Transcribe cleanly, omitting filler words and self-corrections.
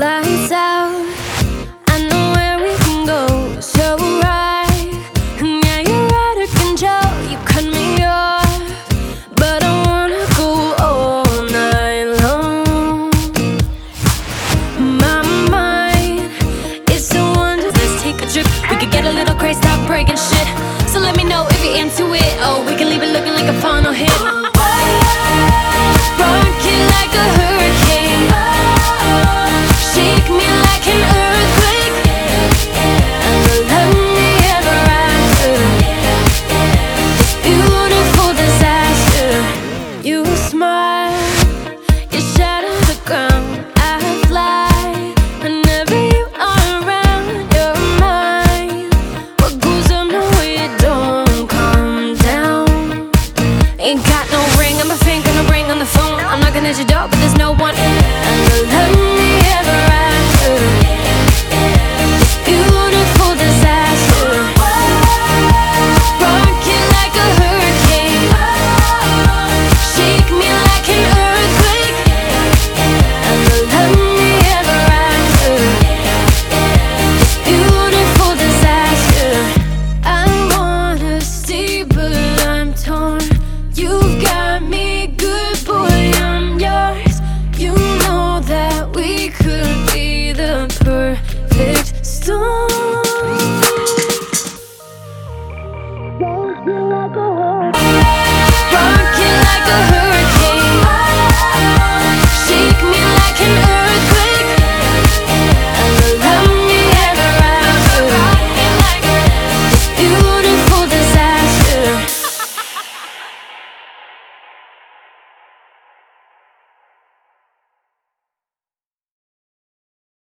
lights out. I know where we can go, so right. Yeah, you're out of control, you cut me off, but I wanna go all night long. My mind is so under. Let's take a trip, we could get a little crazy, stop breaking shit. So let me know if you're into it. Oh, we can leave it looking like a final hit. Rock it like a hurricane, shake me like an earthquake, and love me ever after. This beautiful disaster. You smile, you shatter the ground. I fly whenever you are around. You're mine. What goes up, no, it don't come down. Ain't got no ring, I'm a finger, no ring on the phone. I'm knocking at your door, but there's no one. And love me ever after. This beautiful disaster. Rock it like a hurricane, shake me like an earthquake, and love me ever after. This beautiful disaster. I wanna see, but I'm torn. You've got me good, boy, I'm yours. You know that we could be the perfect storm. Rock it like a hurricane,